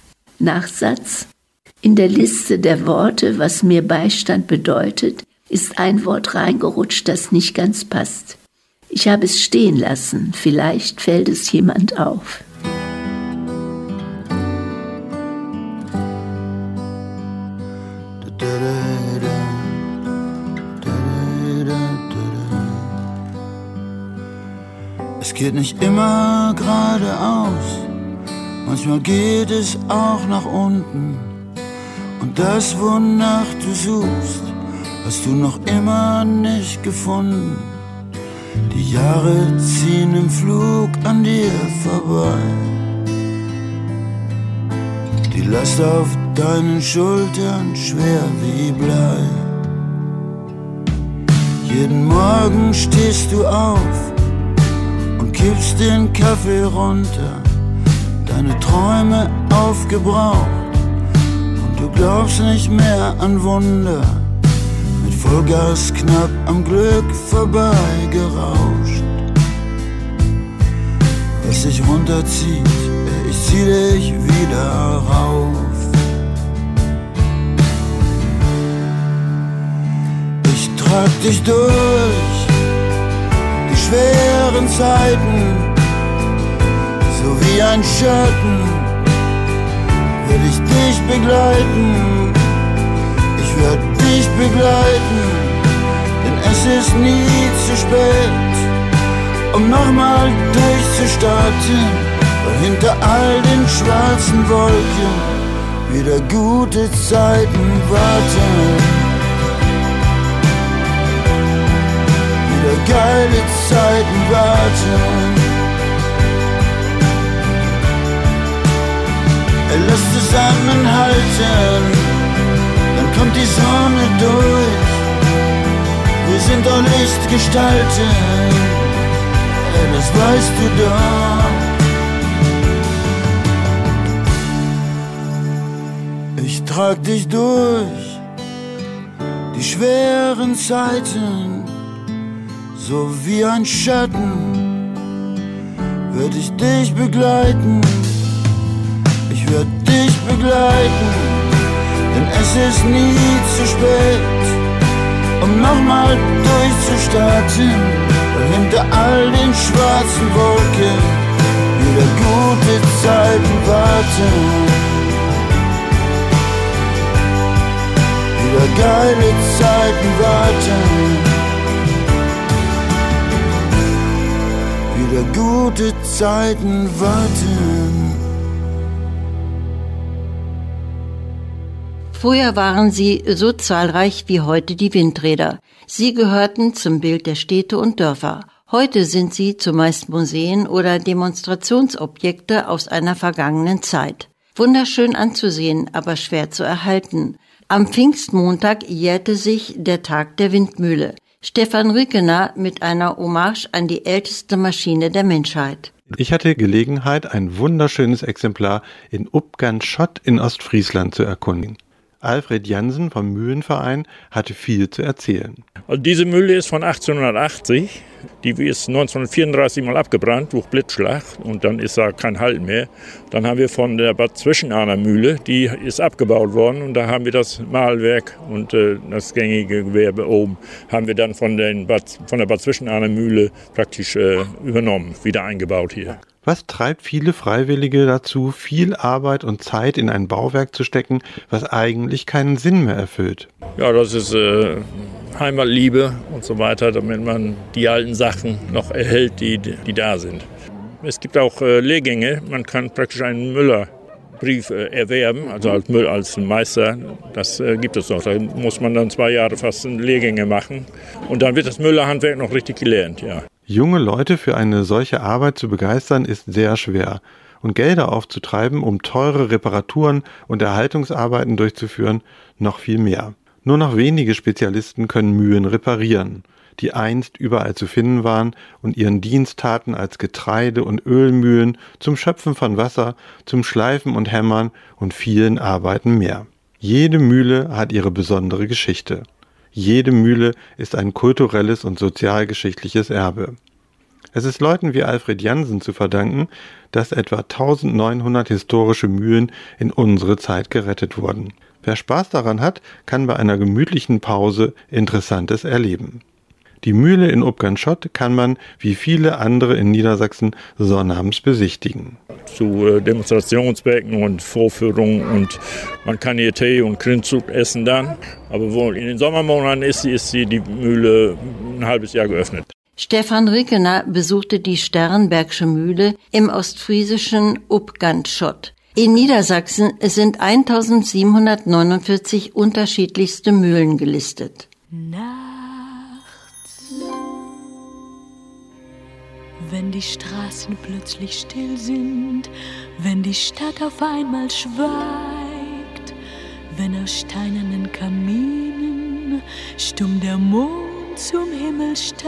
Nachsatz: In der Liste der Worte, was mir Beistand bedeutet, ist ein Wort reingerutscht, das nicht ganz passt. Ich habe es stehen lassen, vielleicht fällt es jemand auf. Es geht nicht immer geradeaus, manchmal geht es auch nach unten. Und das, wonach du suchst, hast du noch immer nicht gefunden. Die Jahre ziehen im Flug an dir vorbei. Die Last auf deinen Schultern schwer wie Blei. Jeden Morgen stehst du auf und kippst den Kaffee runter. Deine Träume aufgebraucht und du glaubst nicht mehr an Wunder. Mit Vollgas knapp am Glück vorbeigerauscht. Was dich runterzieht, ich zieh dich wieder rauf. Ich trag dich durch die schweren Zeiten, so wie ein Schatten will ich dich begleiten. Ich werd dich begleiten, denn es ist nie zu spät, um nochmal durchzustarten, weil hinter all den schwarzen Wolken wieder gute Zeiten warten. Wieder geile Zeiten warten. Lass zusammenhalten, dann kommt die Sonne durch. Wir sind doch Lichtgestalten, das weißt du doch. Ich trag dich durch die schweren Zeiten, so wie ein Schatten werd ich dich begleiten. Ich werd dich begleiten, denn es ist nie zu spät, um nochmal durchzustarten, weil hinter all den schwarzen Wolken wieder gute Zeiten warten. Wieder geile Zeiten warten. Wieder gute Zeiten warten. Früher waren sie so zahlreich wie heute die Windräder. Sie gehörten zum Bild der Städte und Dörfer. Heute sind sie zumeist Museen oder Demonstrationsobjekte aus einer vergangenen Zeit. Wunderschön anzusehen, aber schwer zu erhalten. Am Pfingstmontag jährte sich der Tag der Windmühle. Stefan Rückener mit einer Hommage an die älteste Maschine der Menschheit. Ich hatte Gelegenheit, ein wunderschönes Exemplar in Uppganschott in Ostfriesland zu erkundigen. Alfred Jansen vom Mühlenverein hatte viel zu erzählen. Also diese Mühle ist von 1880. Die ist 1934 mal abgebrannt durch Blitzschlag und dann ist da kein Halt mehr. Dann haben wir von der Bad Zwischenahner Mühle, die ist abgebaut worden und da haben wir das Mahlwerk und das gängige Gewerbe oben haben wir dann von der Bad Zwischenahner Mühle praktisch übernommen, wieder eingebaut hier. Was treibt viele Freiwillige dazu, viel Arbeit und Zeit in ein Bauwerk zu stecken, was eigentlich keinen Sinn mehr erfüllt? Ja, das ist Heimatliebe und so weiter, damit man die alten Sachen noch erhält, die da sind. Es gibt auch Lehrgänge, man kann praktisch einen Müllerbrief erwerben, also als Meister, das gibt es noch. Da muss man dann 2 Jahre fast Lehrgänge machen und dann wird das Müllerhandwerk noch richtig gelernt, ja. Junge Leute für eine solche Arbeit zu begeistern, ist sehr schwer. Und Gelder aufzutreiben, um teure Reparaturen und Erhaltungsarbeiten durchzuführen, noch viel mehr. Nur noch wenige Spezialisten können Mühlen reparieren, die einst überall zu finden waren und ihren Dienst taten als Getreide- und Ölmühlen zum Schöpfen von Wasser, zum Schleifen und Hämmern und vielen Arbeiten mehr. Jede Mühle hat ihre besondere Geschichte. Jede Mühle ist ein kulturelles und sozialgeschichtliches Erbe. Es ist Leuten wie Alfred Jansen zu verdanken, dass etwa 1900 historische Mühlen in unsere Zeit gerettet wurden. Wer Spaß daran hat, kann bei einer gemütlichen Pause Interessantes erleben. Die Mühle in Uppganschott kann man, wie viele andere in Niedersachsen, sonnabends besichtigen. Zu Demonstrationsbecken und Vorführungen und man kann hier Tee und Grünzug essen dann. Aber wohl in den Sommermonaten ist die Mühle ein halbes Jahr geöffnet. Stefan Rickener besuchte die Sternbergsche Mühle im ostfriesischen Uppganschott. In Niedersachsen sind 1749 unterschiedlichste Mühlen gelistet. Wenn die Straßen plötzlich still sind, wenn die Stadt auf einmal schweigt, wenn aus steinernen Kaminen stumm der Mond zum Himmel steigt,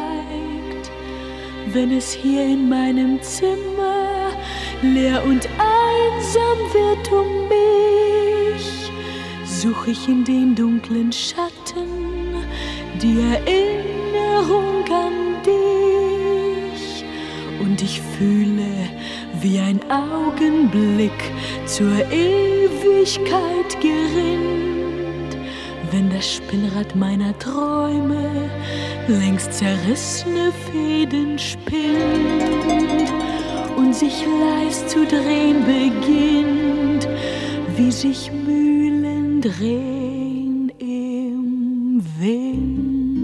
wenn es hier in meinem Zimmer leer und einsam wird um mich, such ich in den dunklen Schatten die Erinnerung an dich. Und ich fühle, wie ein Augenblick zur Ewigkeit gerinnt, wenn das Spinnrad meiner Träume längst zerrissene Fäden spinnt und sich leis zu drehen beginnt, wie sich Mühlen drehen im Wind.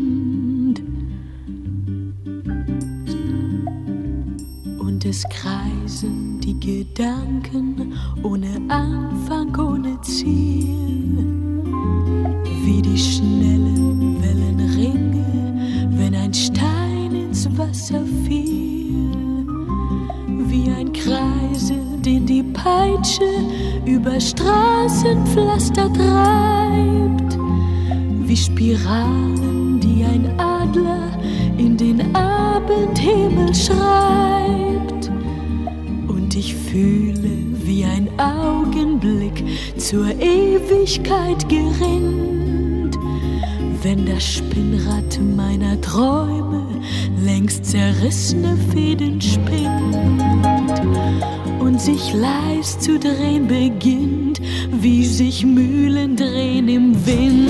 Es kreisen die Gedanken ohne Anfang, ohne Ziel, wie die schnellen Wellenringe, wenn ein Stein ins Wasser fiel, wie ein Kreisel, den die Peitsche über Straßenpflaster treibt, wie Spiralen, die ein Adler in den Abendhimmel schreibt. Ich fühle, wie ein Augenblick zur Ewigkeit gerinnt, wenn das Spinnrad meiner Träume längst zerrissene Fäden spinnt und sich leis zu drehen beginnt, wie sich Mühlen drehen im Wind.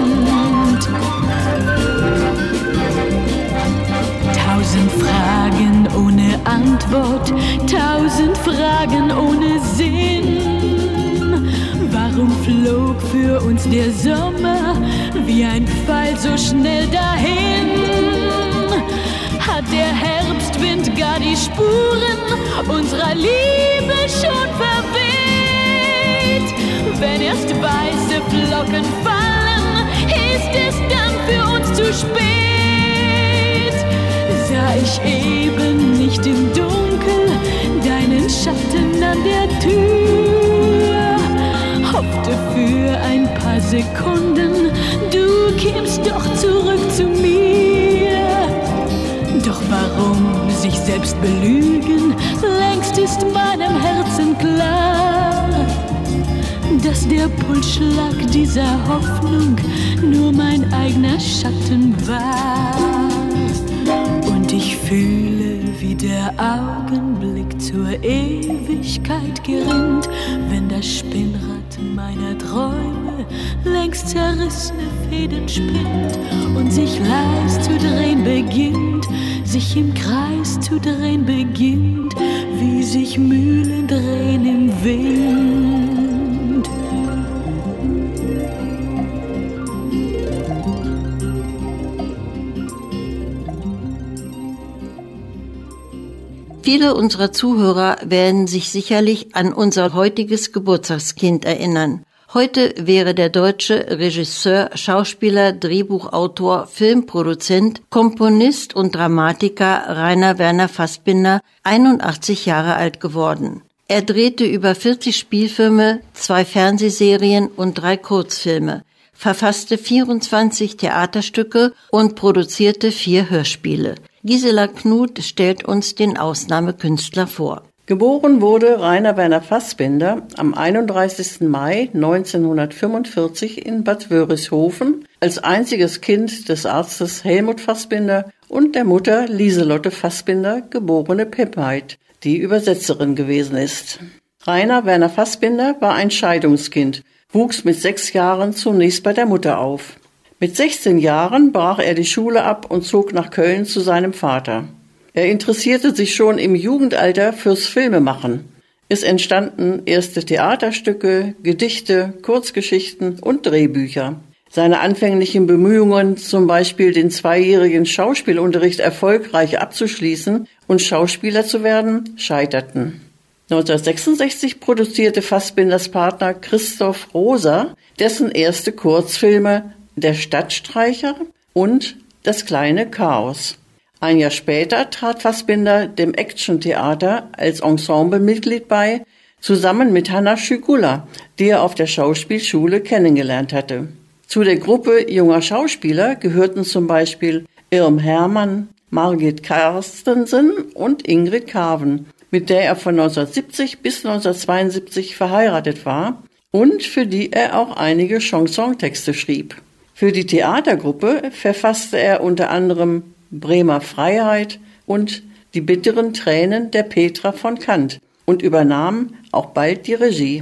1000 Fragen ohne Antwort, 1000 Fragen ohne Sinn. Warum flog für uns der Sommer wie ein Pfeil so schnell dahin? Hat der Herbstwind gar die Spuren unserer Liebe schon verweht? Wenn erst weiße Flocken fallen, ist es dann für uns zu spät. sah ich eben nicht im Dunkel deinen Schatten an der Tür, hoffte für ein paar Sekunden, du kämst doch zurück zu mir. Doch warum sich selbst belügen, längst ist meinem Herzen klar, dass der Pulsschlag dieser Hoffnung nur mein eigener Schatten war. Und ich fühle, wie der Augenblick zur Ewigkeit gerinnt, wenn das Spinnrad meiner Träume längst zerrissene Fäden spinnt und sich leis zu drehen beginnt, sich im Kreis zu drehen beginnt, wie sich Mühlen drehen im Wind. Viele unserer Zuhörer werden sich sicherlich an unser heutiges Geburtstagskind erinnern. Heute wäre der deutsche Regisseur, Schauspieler, Drehbuchautor, Filmproduzent, Komponist und Dramatiker Rainer Werner Fassbinder 81 Jahre alt geworden. Er drehte über 40 Spielfilme, 2 Fernsehserien und 3 Kurzfilme, verfasste 24 Theaterstücke und produzierte 4 Hörspiele. Gisela Knut stellt uns den Ausnahmekünstler vor. Geboren wurde Rainer Werner Fassbinder am 31. Mai 1945 in Bad Wörishofen als einziges Kind des Arztes Helmut Fassbinder und der Mutter Lieselotte Fassbinder, geborene Pepheid, die Übersetzerin gewesen ist. Rainer Werner Fassbinder war ein Scheidungskind, wuchs mit 6 Jahren zunächst bei der Mutter auf. Mit 16 Jahren brach er die Schule ab und zog nach Köln zu seinem Vater. Er interessierte sich schon im Jugendalter fürs Filmemachen. Es entstanden erste Theaterstücke, Gedichte, Kurzgeschichten und Drehbücher. Seine anfänglichen Bemühungen, zum Beispiel den 2-jährigen Schauspielunterricht erfolgreich abzuschließen und Schauspieler zu werden, scheiterten. 1966 produzierte Fassbinders Partner Christoph Rosa dessen erste Kurzfilme Der Stadtstreicher und Das kleine Chaos. Ein Jahr später trat Fassbinder dem Action-Theater als Ensemblemitglied bei, zusammen mit Hanna Schygula, die er auf der Schauspielschule kennengelernt hatte. Zu der Gruppe junger Schauspieler gehörten zum Beispiel Irm Hermann, Margit Carstensen und Ingrid Carven, mit der er von 1970 bis 1972 verheiratet war und für die er auch einige Chanson-Texte schrieb. Für die Theatergruppe verfasste er unter anderem Bremer Freiheit und Die bitteren Tränen der Petra von Kant und übernahm auch bald die Regie.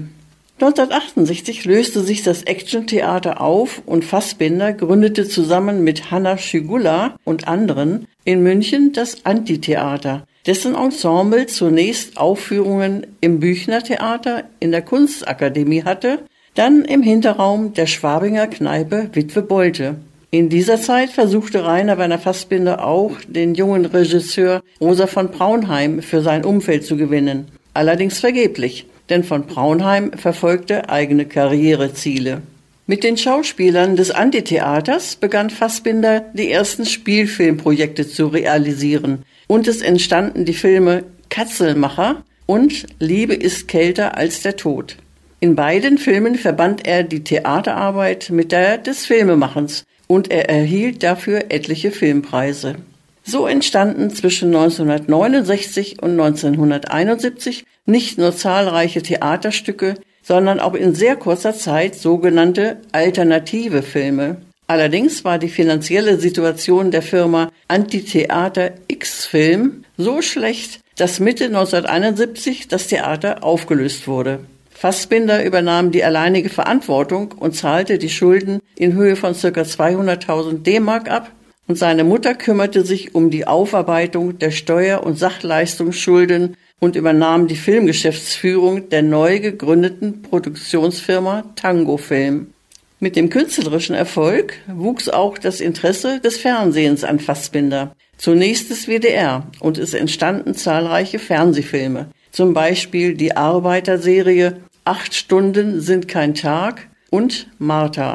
1968 löste sich das Action-Theater auf und Fassbinder gründete zusammen mit Hanna Schygula und anderen in München das Antitheater, dessen Ensemble zunächst Aufführungen im Büchner Theater in der Kunstakademie hatte, dann im Hinterraum der Schwabinger Kneipe Witwe Bolte. In dieser Zeit versuchte Rainer Werner Fassbinder auch, den jungen Regisseur Rosa von Braunheim für sein Umfeld zu gewinnen. Allerdings vergeblich, denn von Braunheim verfolgte eigene Karriereziele. Mit den Schauspielern des Antitheaters begann Fassbinder, die ersten Spielfilmprojekte zu realisieren. Und es entstanden die Filme Katzelmacher und Liebe ist kälter als der Tod. In beiden Filmen verband er die Theaterarbeit mit der des Filmemachens und er erhielt dafür etliche Filmpreise. So entstanden zwischen 1969 und 1971 nicht nur zahlreiche Theaterstücke, sondern auch in sehr kurzer Zeit sogenannte alternative Filme. Allerdings war die finanzielle Situation der Firma Antitheater X-Film so schlecht, dass Mitte 1971 das Theater aufgelöst wurde. Fassbinder übernahm die alleinige Verantwortung und zahlte die Schulden in Höhe von ca. 200.000 D-Mark ab und seine Mutter kümmerte sich um die Aufarbeitung der Steuer- und Sachleistungsschulden und übernahm die Filmgeschäftsführung der neu gegründeten Produktionsfirma Tango Film. Mit dem künstlerischen Erfolg wuchs auch das Interesse des Fernsehens an Fassbinder. Zunächst des WDR und es entstanden zahlreiche Fernsehfilme, zum Beispiel die Arbeiterserie 8 Stunden sind kein Tag und Martha.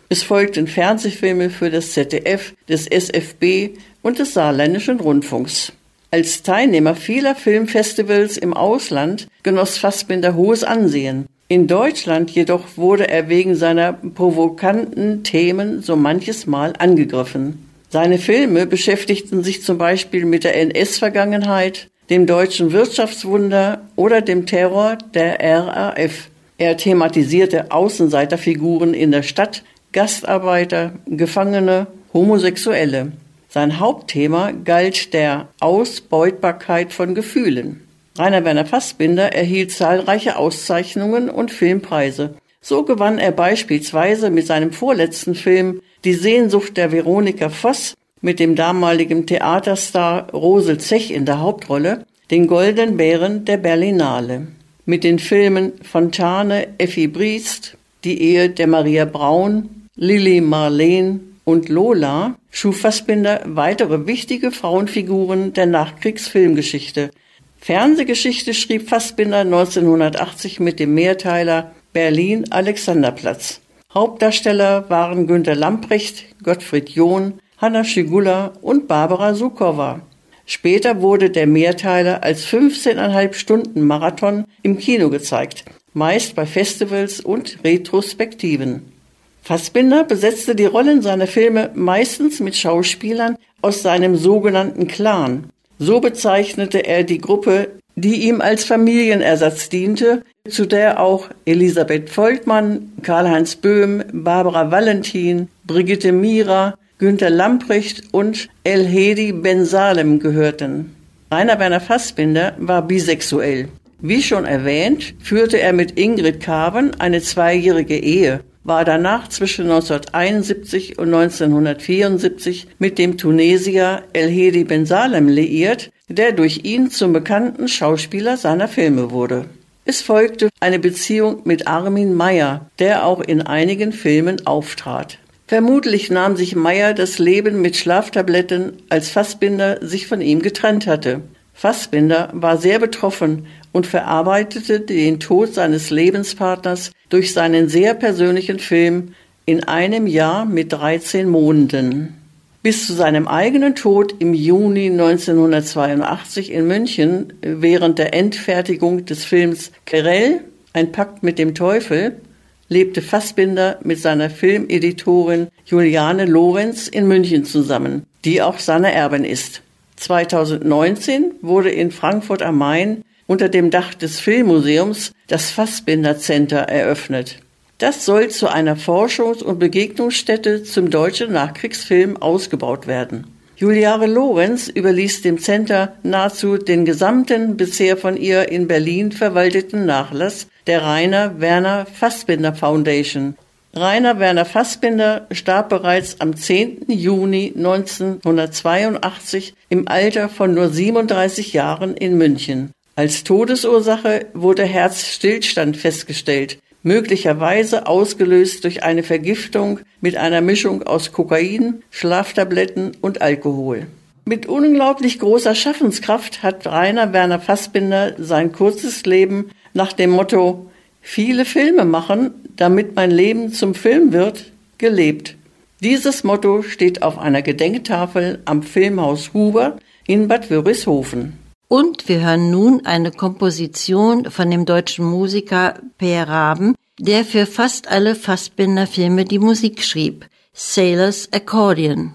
Es folgten Fernsehfilme für das ZDF, des SFB und des Saarländischen Rundfunks. Als Teilnehmer vieler Filmfestivals im Ausland genoss Fassbinder hohes Ansehen. In Deutschland jedoch wurde er wegen seiner provokanten Themen so manches Mal angegriffen. Seine Filme beschäftigten sich zum Beispiel mit der NS-Vergangenheit, dem deutschen Wirtschaftswunder oder dem Terror der RAF. Er thematisierte Außenseiterfiguren in der Stadt, Gastarbeiter, Gefangene, Homosexuelle. Sein Hauptthema galt der Ausbeutbarkeit von Gefühlen. Rainer Werner Fassbinder erhielt zahlreiche Auszeichnungen und Filmpreise. So gewann er beispielsweise mit seinem vorletzten Film Die Sehnsucht der Veronika Voss mit dem damaligen Theaterstar Rosel Zech in der Hauptrolle den Goldenen Bären der Berlinale. Mit den Filmen Fontane, Effi Briest, Die Ehe der Maria Braun, Lili Marleen und Lola schuf Fassbinder weitere wichtige Frauenfiguren der Nachkriegsfilmgeschichte. Fernsehgeschichte schrieb Fassbinder 1980 mit dem Mehrteiler Berlin Alexanderplatz. Hauptdarsteller waren Günter Lamprecht, Gottfried John, Hanna Schigula und Barbara Sukowa. Später wurde der Mehrteiler als 15,5 Stunden Marathon im Kino gezeigt, meist bei Festivals und Retrospektiven. Fassbinder besetzte die Rollen seiner Filme meistens mit Schauspielern aus seinem sogenannten Clan. So bezeichnete er die Gruppe, die ihm als Familienersatz diente, zu der auch Elisabeth Volkmann, Karl-Heinz Böhm, Barbara Valentin, Brigitte Mira, Günter Lamprecht und El-Hedi Ben Salem gehörten. Rainer Werner Fassbinder war bisexuell. Wie schon erwähnt, führte er mit Ingrid Carven eine 2-jährige Ehe, war danach zwischen 1971 und 1974 mit dem Tunesier El-Hedi Ben Salem liiert, der durch ihn zum bekannten Schauspieler seiner Filme wurde. Es folgte eine Beziehung mit Armin Meier, der auch in einigen Filmen auftrat. Vermutlich nahm sich Meier das Leben mit Schlaftabletten, als Fassbinder sich von ihm getrennt hatte. Fassbinder war sehr betroffen und verarbeitete den Tod seines Lebenspartners durch seinen sehr persönlichen Film In einem Jahr mit 13 Monden. Bis zu seinem eigenen Tod im Juni 1982 in München während der Endfertigung des Films Querelle, ein Pakt mit dem Teufel, lebte Fassbinder mit seiner Filmeditorin Juliane Lorenz in München zusammen, die auch seine Erbin ist. 2019 wurde in Frankfurt am Main unter dem Dach des Filmmuseums das Fassbinder Center eröffnet. Das soll zu einer Forschungs- und Begegnungsstätte zum deutschen Nachkriegsfilm ausgebaut werden. Juliane Lorenz überließ dem Center nahezu den gesamten bisher von ihr in Berlin verwalteten Nachlass der Rainer Werner Fassbinder Foundation. Rainer Werner Fassbinder starb bereits am 10. Juni 1982 im Alter von nur 37 Jahren in München. Als Todesursache wurde Herzstillstand festgestellt, möglicherweise ausgelöst durch eine Vergiftung mit einer Mischung aus Kokain, Schlaftabletten und Alkohol. Mit unglaublich großer Schaffenskraft hat Rainer Werner Fassbinder sein kurzes Leben nach dem Motto „Viele Filme machen, damit mein Leben zum Film wird“ gelebt. Dieses Motto steht auf einer Gedenktafel am Filmhaus Huber in Bad Wörishofen. Und wir hören nun eine Komposition von dem deutschen Musiker Per Raben, der für fast alle Fassbinder-Filme die Musik schrieb. Sailor's Accordion.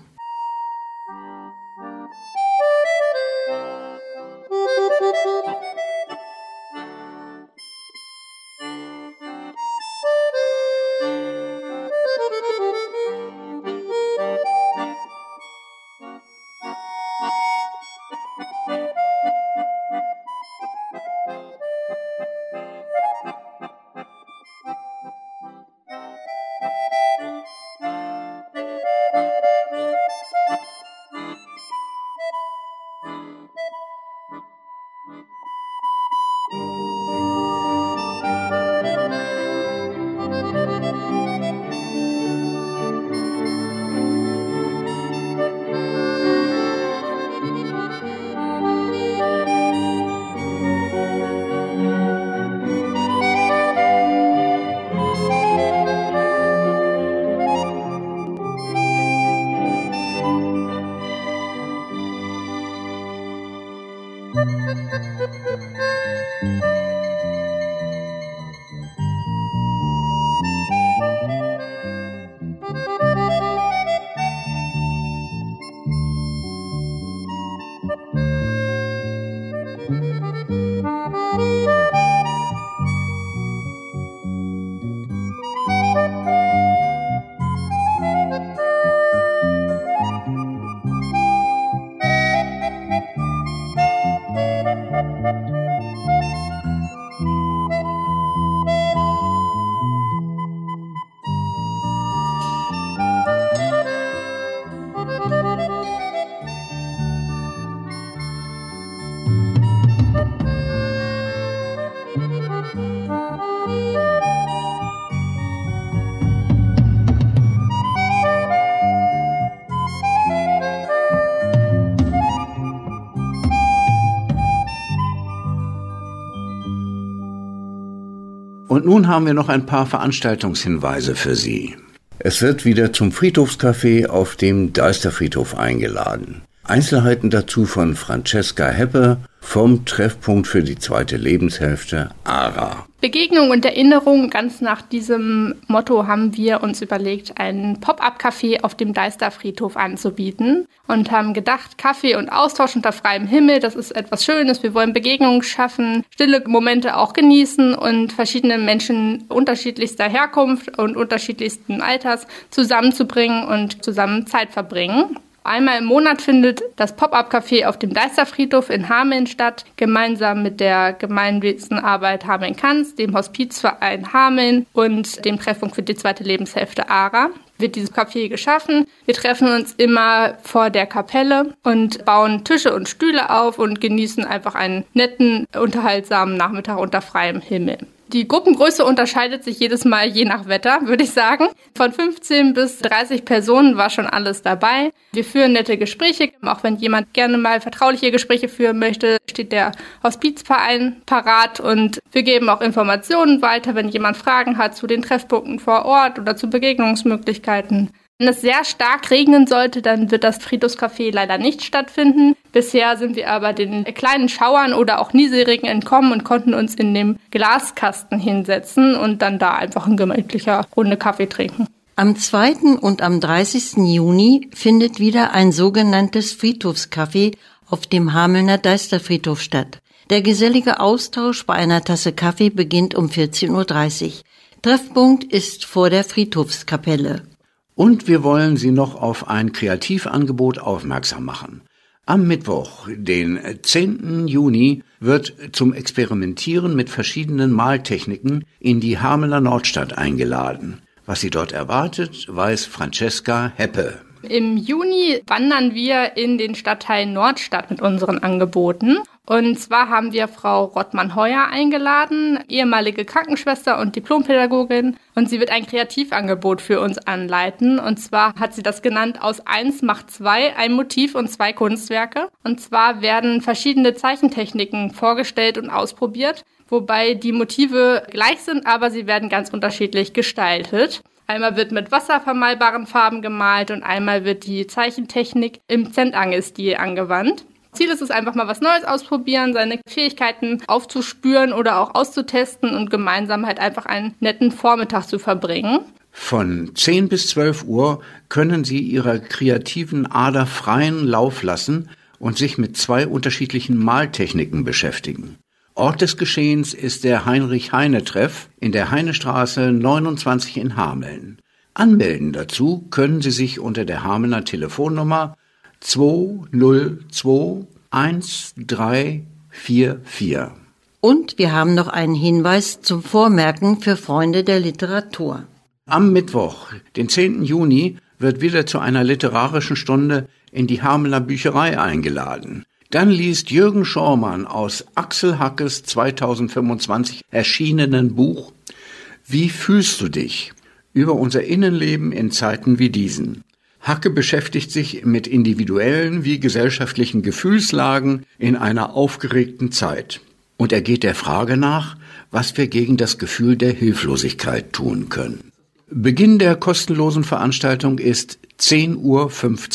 Und nun haben wir noch ein paar Veranstaltungshinweise für Sie. Es wird wieder zum Friedhofscafé auf dem Deisterfriedhof eingeladen. Einzelheiten dazu von Francesca Heppe vom Treffpunkt für die zweite Lebenshälfte ARA. Begegnung und Erinnerung, ganz nach diesem Motto haben wir uns überlegt, einen Pop-up-Café auf dem Deisterfriedhof anzubieten und haben gedacht, Kaffee und Austausch unter freiem Himmel, das ist etwas Schönes. Wir wollen Begegnungen schaffen, stille Momente auch genießen und verschiedene Menschen unterschiedlichster Herkunft und unterschiedlichsten Alters zusammenzubringen und zusammen Zeit verbringen. Einmal im Monat findet das Pop-up-Café auf dem Deisterfriedhof in Hameln statt, gemeinsam mit der Gemeinwesenarbeit Hameln-Kanz, dem Hospizverein Hameln und dem Treffpunkt für die zweite Lebenshälfte ARA. Wird dieses Café geschaffen. Wir treffen uns immer vor der Kapelle und bauen Tische und Stühle auf und genießen einfach einen netten, unterhaltsamen Nachmittag unter freiem Himmel. Die Gruppengröße unterscheidet sich jedes Mal je nach Wetter, würde ich sagen. Von 15 bis 30 Personen war schon alles dabei. Wir führen nette Gespräche. Auch wenn jemand gerne mal vertrauliche Gespräche führen möchte, steht der Hospizverein parat. Und wir geben auch Informationen weiter, wenn jemand Fragen hat zu den Treffpunkten vor Ort oder zu Begegnungsmöglichkeiten. Wenn es sehr stark regnen sollte, dann wird das Friedhofscafé leider nicht stattfinden. Bisher sind wir aber den kleinen Schauern oder auch Nieselregen entkommen und konnten uns in dem Glaskasten hinsetzen und dann da einfach in gemütlicher Runde Kaffee trinken. Am 2. und am 30. Juni findet wieder ein sogenanntes Friedhofscafé auf dem Hamelner Deisterfriedhof statt. Der gesellige Austausch bei einer Tasse Kaffee beginnt um 14:30 Uhr. Treffpunkt ist vor der Friedhofskapelle. Und wir wollen Sie noch auf ein Kreativangebot aufmerksam machen. Am Mittwoch, den 10. Juni, wird zum Experimentieren mit verschiedenen Maltechniken in die Hamelner Nordstadt eingeladen. Was Sie dort erwartet, weiß Francesca Heppe. Im Juni wandern wir in den Stadtteil Nordstadt mit unseren Angeboten. Und zwar haben wir Frau Rottmann-Heuer eingeladen, ehemalige Krankenschwester und Diplompädagogin. Und sie wird ein Kreativangebot für uns anleiten. Und zwar hat sie das genannt, aus 1 macht 2, ein Motiv und 2 Kunstwerke. Und zwar werden verschiedene Zeichentechniken vorgestellt und ausprobiert, wobei die Motive gleich sind, aber sie werden ganz unterschiedlich gestaltet. Einmal wird mit wasservermalbaren Farben gemalt und einmal wird die Zeichentechnik im Zentangelsstil angewandt. Ziel ist es einfach mal was Neues ausprobieren, seine Fähigkeiten aufzuspüren oder auch auszutesten und gemeinsam halt einfach einen netten Vormittag zu verbringen. Von 10 bis 12 Uhr können Sie Ihrer kreativen Ader freien Lauf lassen und sich mit 2 unterschiedlichen Maltechniken beschäftigen. Ort des Geschehens ist der Heinrich-Heine-Treff in der Heinestraße 29 in Hameln. Anmelden dazu können Sie sich unter der Hamelner Telefonnummer 2021344. Und wir haben noch einen Hinweis zum Vormerken für Freunde der Literatur. Am Mittwoch, den 10. Juni, wird wieder zu einer literarischen Stunde in die Hamelner Bücherei eingeladen. Dann liest Jürgen Schormann aus Axel Hackes 2025 erschienenen Buch »Wie fühlst du dich?« über unser Innenleben in Zeiten wie diesen. Hacke beschäftigt sich mit individuellen wie gesellschaftlichen Gefühlslagen in einer aufgeregten Zeit. Und er geht der Frage nach, was wir gegen das Gefühl der Hilflosigkeit tun können. Beginn der kostenlosen Veranstaltung ist 10:15 Uhr.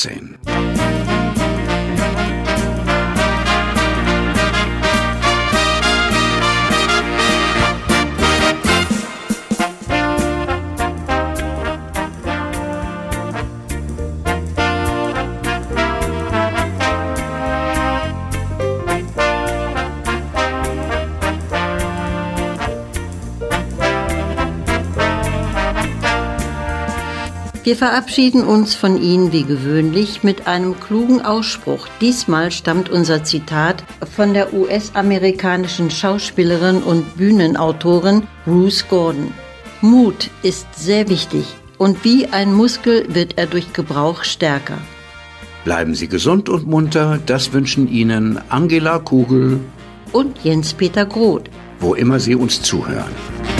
Wir verabschieden uns von Ihnen wie gewöhnlich mit einem klugen Ausspruch. Diesmal stammt unser Zitat von der US-amerikanischen Schauspielerin und Bühnenautorin Ruth Gordon. Mut ist sehr wichtig und wie ein Muskel wird er durch Gebrauch stärker. Bleiben Sie gesund und munter, das wünschen Ihnen Angela Kugel und Jens-Peter Groth. wo immer Sie uns zuhören.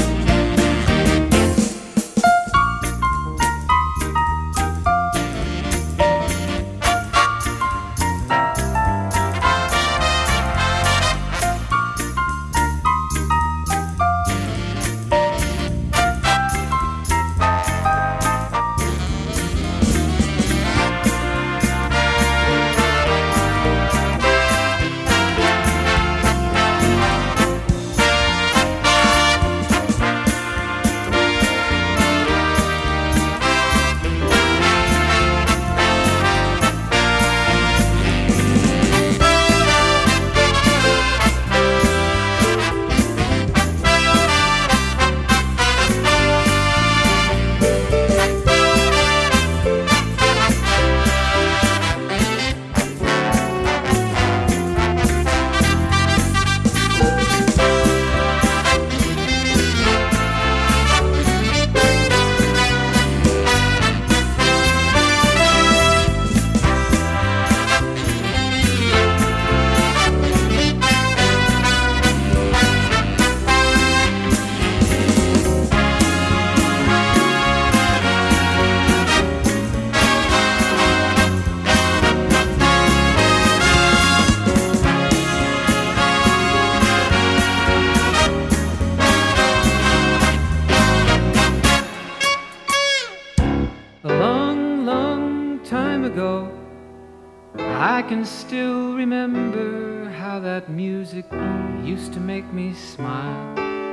I can still remember how that music used to make me smile.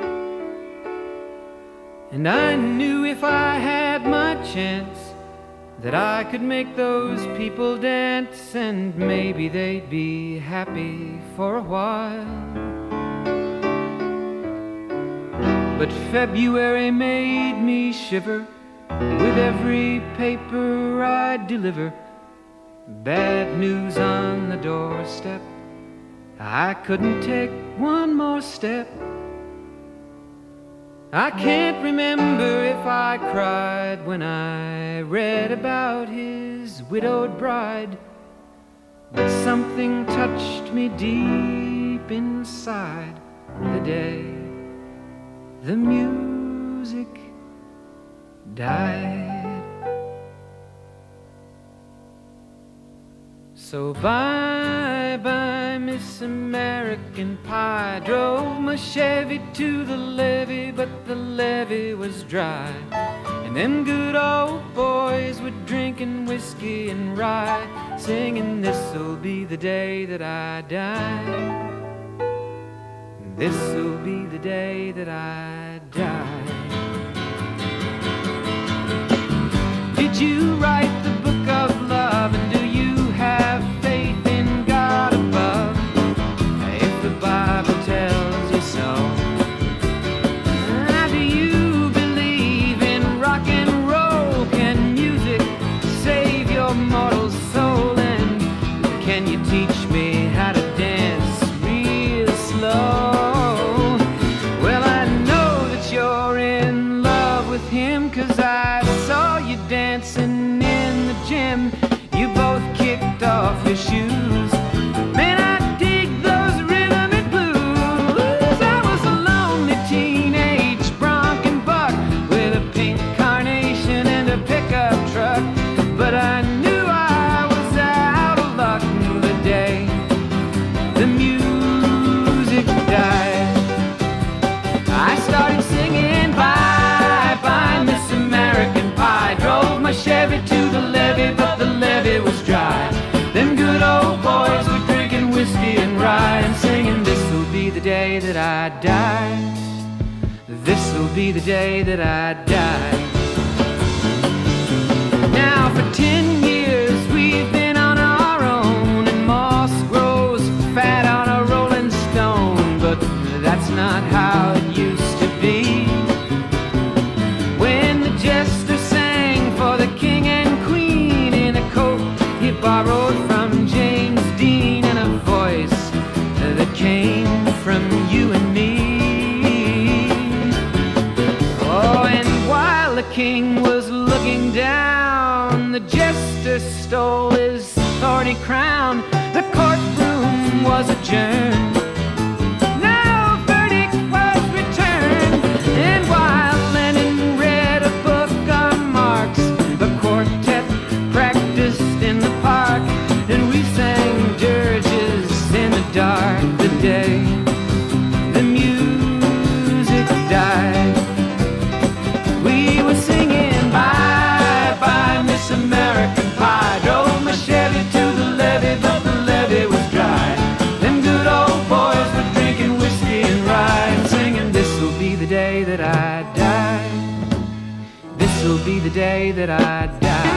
And I knew if I had my chance that I could make those people dance, and maybe they'd be happy for a while. But February made me shiver with every paper I deliver. Bad news on the doorstep, I couldn't take one more step. I can't remember if I cried when I read about his widowed bride, but something touched me deep inside the day the music died. So bye-bye, Miss American Pie. Drove my Chevy to the levee, but the levee was dry. And them good old boys were drinking whiskey and rye, singing, this'll be the day that I die. This'll be the day that I die. Did you write the book of love, and do you have faith in God above? If the Bible tells you so, do you believe in rock and roll? Can music save your mortal soul? And can you teach me how to dance real slow? Well, I know that you're in love with him, 'cause I saw you dancing in the gym. You both kicked off your shoes. Man, I dig those rhythm and blues. I was a lonely teenage bronc and buck with a pink carnation and a pickup truck, but I knew I was out of luck the day the music died. I started singing bye-bye, Miss American Pie. Drove my Chevy to the levee, but the levee was dry. Them good old boys were drinking whiskey and rye and singing, this'll be the day that I die. This'll be the day that I die. Now for 10 years we've been on our own, and moss grows fat on a rolling stone, but that's not how it used to be. When the jester sang for the king and queen in a coat he borrowed from James Dean, and a voice that came from you and me. Oh, and while the king was looking down, the jester stole his thorny crown. The courtroom was adjourned. No verdict was be the day that I die.